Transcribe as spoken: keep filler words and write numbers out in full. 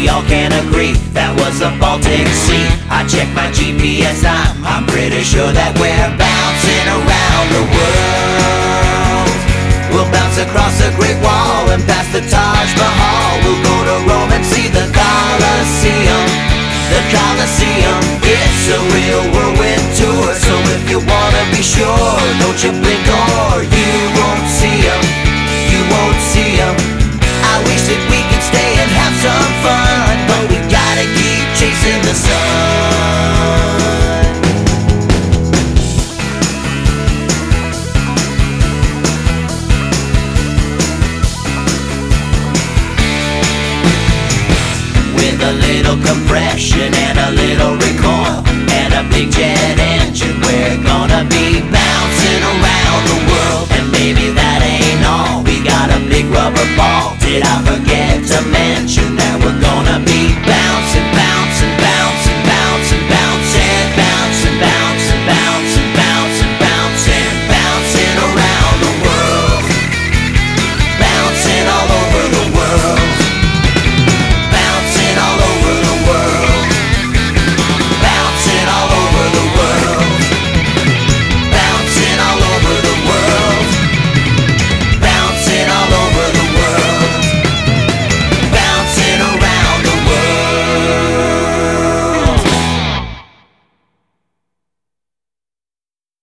we all can agree that was the Baltic Sea. I checked my G P S time, I'm pretty sure that we're bouncing around the world. We'll bounce across the Great Wall and past the Taj Mahal. We'll go to Rome and see the Colosseum. The Colosseum, it's a real whirlwind tour. So if you wanna be sure, don't you blink or you won't see 'em. You won't see 'em. I wish that we could stay and have some fun, but we gotta keep chasing the sun. With a little compression and a little recoil and a big jet